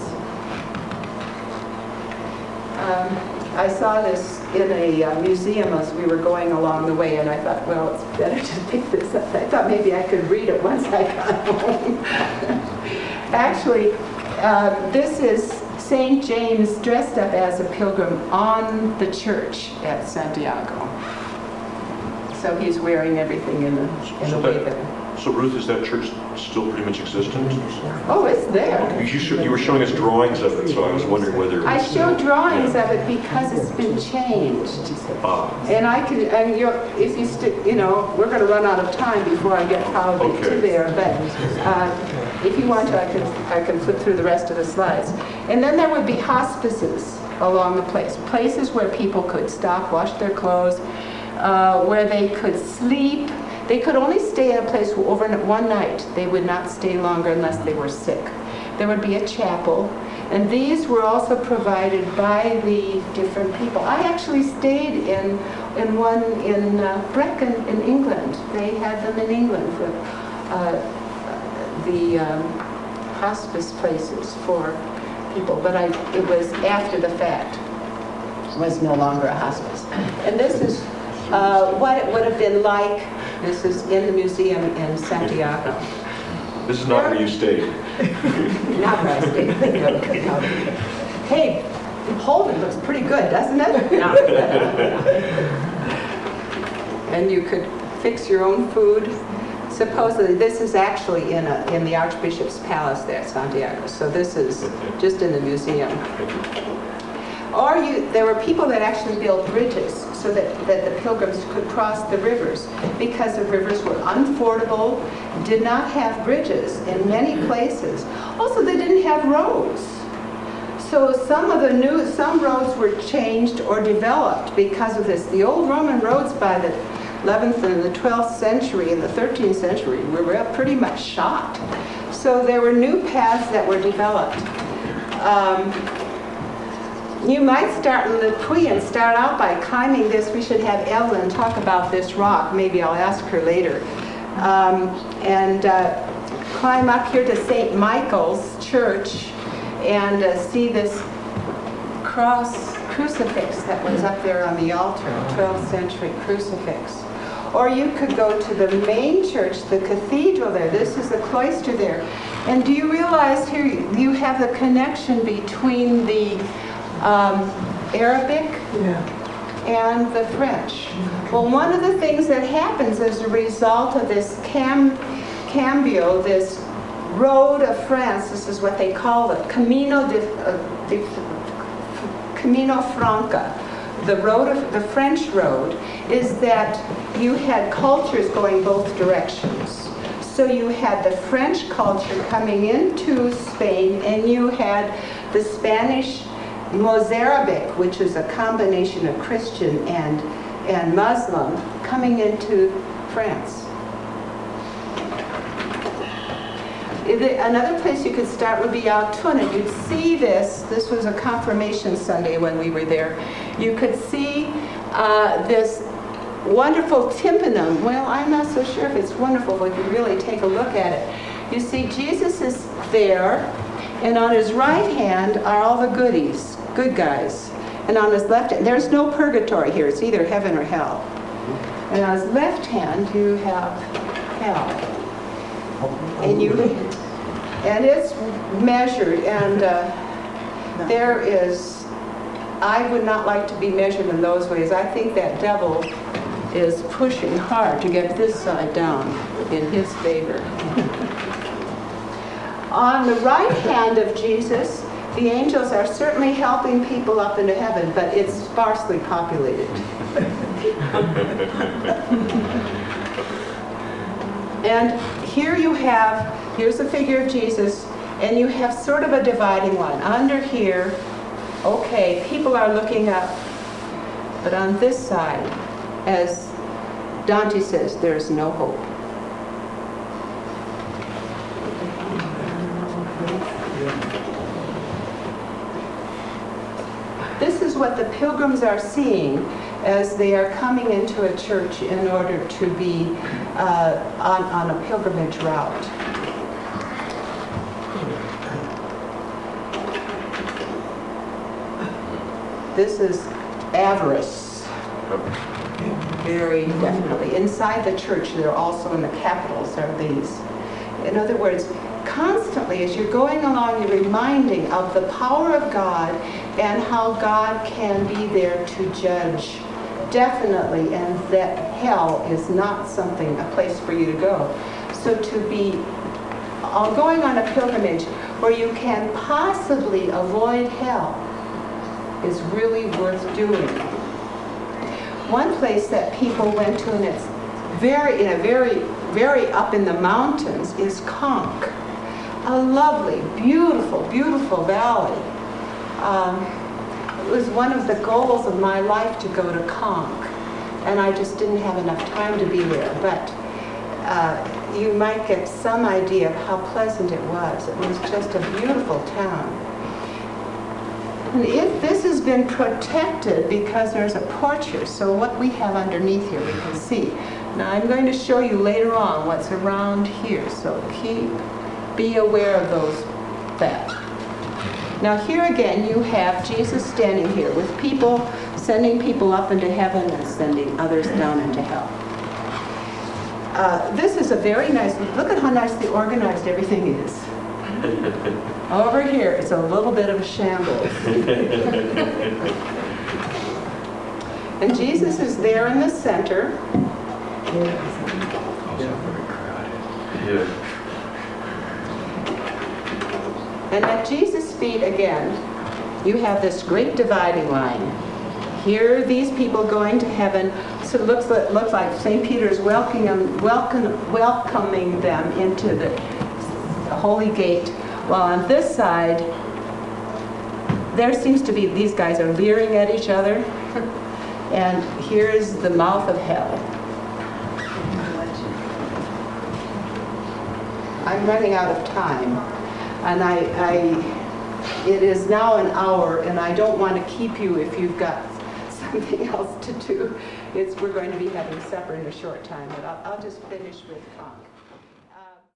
S2: Um, I saw this in a uh, museum as we were going along the way, and I thought, well, it's better to pick this up. I thought maybe I could read it once I got home. Actually, uh, this is Saint James dressed up as a pilgrim on the church at Santiago. So he's wearing everything in the, in
S22: So
S2: the way
S22: that-
S2: that...
S22: So Ruth, is that church still pretty much existent?
S2: Oh, it's there.
S22: You, sh- you were showing us drawings of it, so I was wondering whether it was
S2: I
S22: still-
S2: show drawings of it because it's been changed.
S22: Ah,
S2: And I could, and you're, if you stick, you know, we're going to run out of time before I get probably to
S22: Okay.
S2: there, but uh, if you want to, I can, I can flip through the rest of the slides. And then there would be hospices along the place, places where people could stop, wash their clothes, uh, where they could sleep. They could only stay in a place over one night. They would not stay longer unless they were sick. There would be a chapel, and these were also provided by the different people. I actually stayed in in one in uh, Brecon in England. They had them in England for uh, the um, hospice places for people, but I it was after the fact. It was no longer a hospice. And this is uh, what it would have been like. This is in the museum in Santiago.
S22: this is not where you stayed.
S2: Not where I stayed. No, no. Hey, Holden looks pretty good, doesn't it? No. And you could fix your own food. Supposedly, this is actually in a in the Archbishop's Palace there at Santiago. So this is just in the museum. Or you, there were people that actually built bridges so that, that the pilgrims could cross the rivers, because the rivers were unfordable, did not have bridges in many places. Also, they didn't have roads. So some of the new, some roads were changed or developed because of this. The old Roman roads by the eleventh and the twelfth century and the thirteenth century were pretty much shot. So there were new paths that were developed. Um, you might start in the Puy and start out by climbing this. We should have Ellen talk about this rock. Maybe I'll ask her later. Um, and uh, climb up here to Saint Michael's Church and uh, see this cross crucifix that was up there on the altar, twelfth century crucifix. Or you could go to the main church, the cathedral there. This is the cloister there. And do you realize here you have the connection between the um, Arabic
S3: Yeah.
S2: and the French? Well, one of the things that happens as a result of this cam, cambio, this road of France, this is what they call it, Camino de, uh, de Camino Franca, the road of the French road, is that you had cultures going both directions. So you had the French culture coming into Spain, and you had the Spanish Mozarabic, which is a combination of Christian and, and Muslim, coming into France. Another place you could start would be Altona. You'd see this. This was a confirmation Sunday when we were there. You could see uh, this wonderful tympanum. Well, I'm not so sure if it's wonderful, but if you really take a look at it. You see Jesus is there, and on his right hand are all the goodies, good guys. And on his left hand, there's no purgatory here. It's either heaven or hell. And on his left hand, you have hell. And you, and it's measured, and uh, there is, I would not like to be measured in those ways. I think that devil is pushing hard to get this side down in his favor. On the right hand of Jesus, the angels are certainly helping people up into heaven, but it's sparsely populated. And here you have, here's a figure of Jesus, and you have sort of a dividing line. Under here, okay, people are looking up, but on this side, as Dante says, there's no hope. This is what the pilgrims are seeing as they are coming into a church in order to be uh, on, on a pilgrimage route. This is avarice, very definitely. Inside the church, there are also in the capitals are these. In other words, constantly as you're going along, you're reminding of the power of God and how God can be there to judge, definitely, and that hell is not something, a place for you to go. So to be uh, going on a pilgrimage where you can possibly avoid hell is really worth doing. One place that people went to, and it's very, in a very, very up in the mountains, is Conques. A lovely, beautiful, beautiful valley. Um, it was one of the goals of my life to go to Conques, and I just didn't have enough time to be there. But uh, you might get some idea of how pleasant it was. It was just a beautiful town. And if this has been protected because there's a porch here, so what we have underneath here we can see. Now I'm going to show you later on what's around here, so keep, be aware of those, that. Now here again you have Jesus standing here with people, sending people up into heaven and sending others down into hell. Uh, this is a very nice, look at how nicely organized everything is. Over here, it's a little bit of a shambles. And Jesus is there in the center. And at Jesus' feet, again, you have this great dividing line. Here are these people going to heaven. So it looks like, looks like Saint Peter's welcoming, welcome, welcoming them into the Holy Gate. While on this side, there seems to be, these guys are leering at each other. And here's the mouth of hell. I'm running out of time. And I, I it is now an hour, and I don't want to keep you if you've got something else to do. It's, we're going to be having supper in a short time, but I'll, I'll just finish with Conk.